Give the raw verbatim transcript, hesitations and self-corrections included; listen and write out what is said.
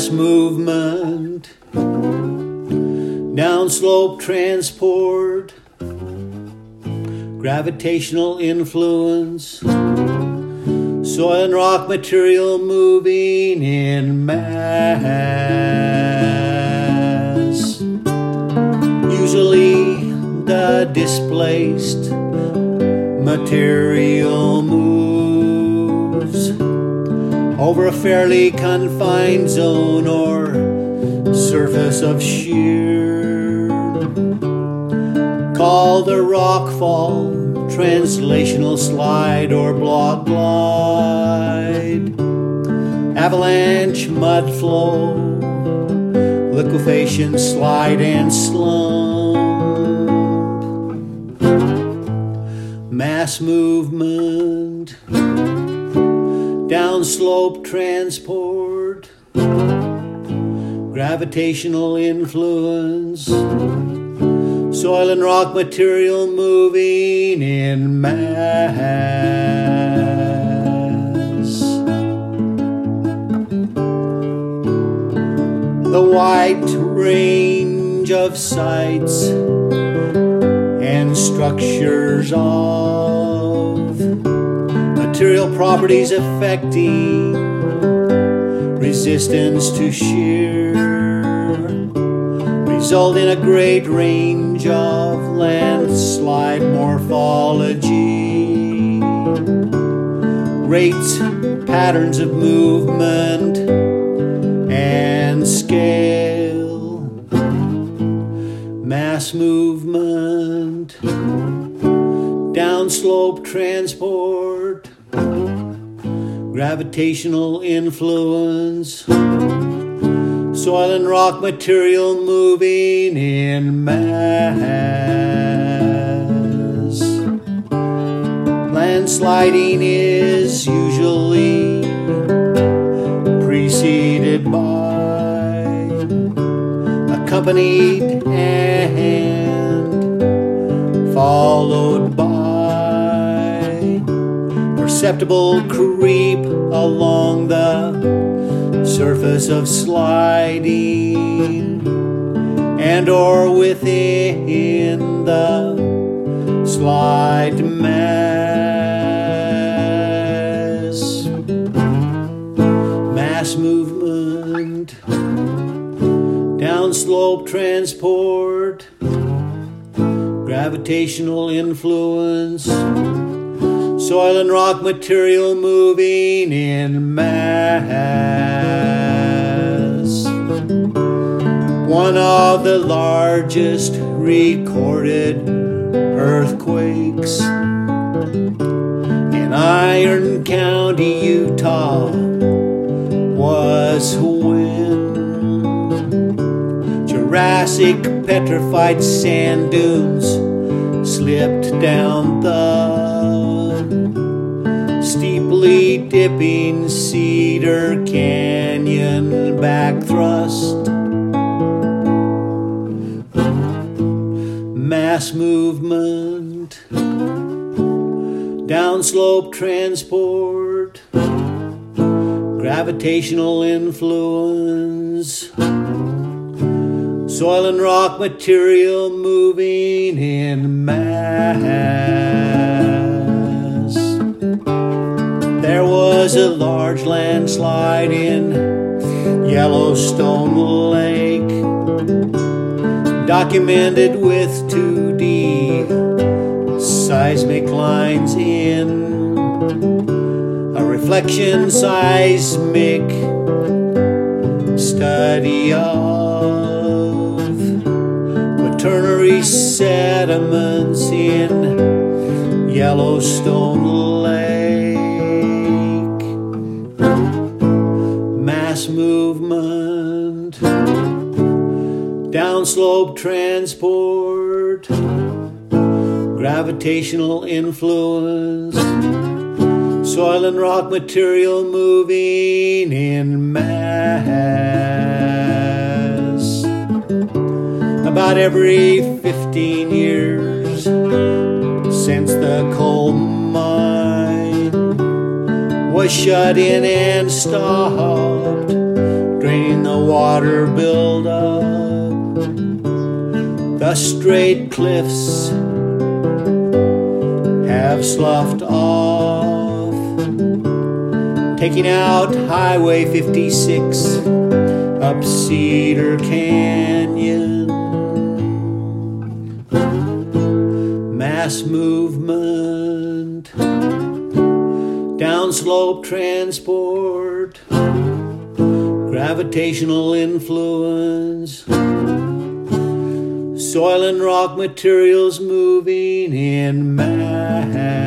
mass movement, downslope transport, gravitational influence, soil and rock material moving in mass. Usually the displaced material moves over a fairly confined zone or surface of shear, called a rock fall, translational slide or block glide, avalanche, mud flow, liquefaction, slide and slump. Mass movement, downslope transport, gravitational influence, soil and rock material moving in mass. The wide range of sites and structures of material properties affecting resistance to shear result in a great range of landslide morphology, rates, patterns of movement, and scale. Mass movement, downslope transport, gravitational influence, soil and rock material moving in mass. Landsliding is usually preceded by, accompanied and followed by perceptible creep along the surface of sliding and or within the slide mass. Mass movement, downslope transport, gravitational influence, soil and rock material moving in mass. One of the largest recorded earthquakes in Iron County, Utah, was when Jurassic petrified sand dunes slipped down the steeply dipping Cedar Canyon back thrust. Mass movement, downslope transport, gravitational influence, soil and rock material moving in mass. There was a large landslide in Yellowstone Lake, documented with two D seismic lines in a reflection seismic study of quaternary sediments in Yellowstone Lake. Mass movement, downslope transport, gravitational influence, soil and rock material moving in mass. About every fifteen years since the coal mine was shut in and stopped rain, the water buildup, the straight cliffs have sloughed off, taking out Highway fifty-six up Cedar Canyon. Mass movement, downslope transport, gravitational influence, soil and rock materials moving in mass.